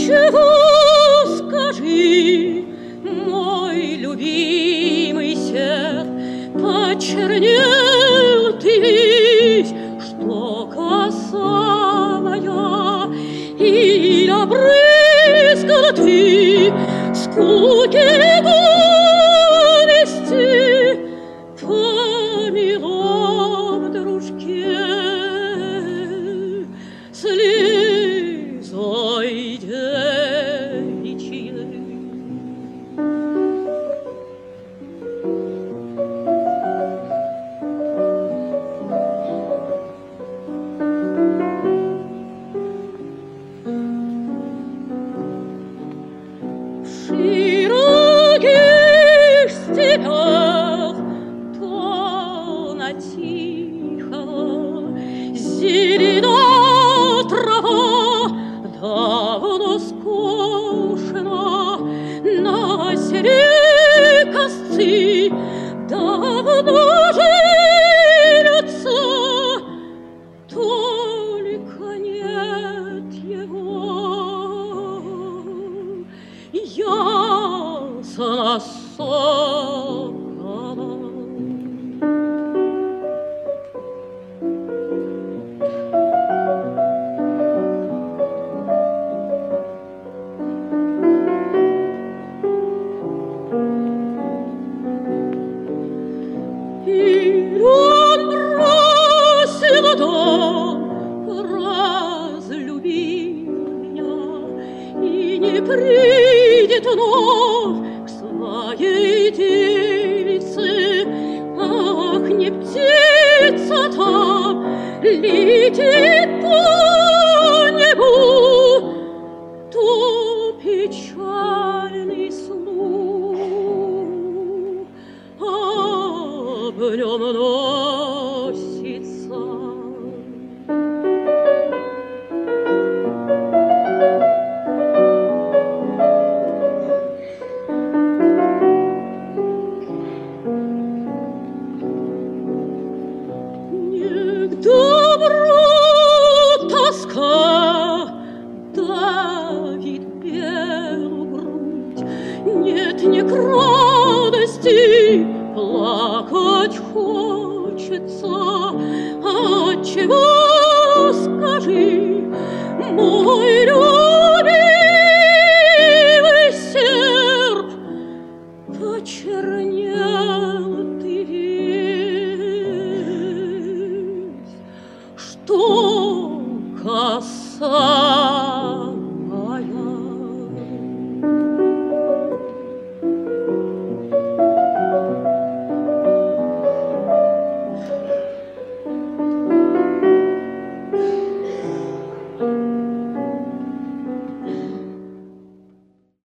Отчего, скажи, мой любимый серп, почернел ты весь, что коса моя, и обрызгал ты скуки горести по милом дружке слезой девичьей. В широких степях то на тихо зелена трава давно скошена, на селе косцы давно женятся, только нет его. Ясно сокола. И он бросил дом, разлюбил меня, и не придет вновь к своей девице. Ах, не птица там летит по небу, то печальный слух об нем носится. Не к добру тоска давит белую грудь, нет, не к радости плакать хочется. Отчего, скажи, мой любимый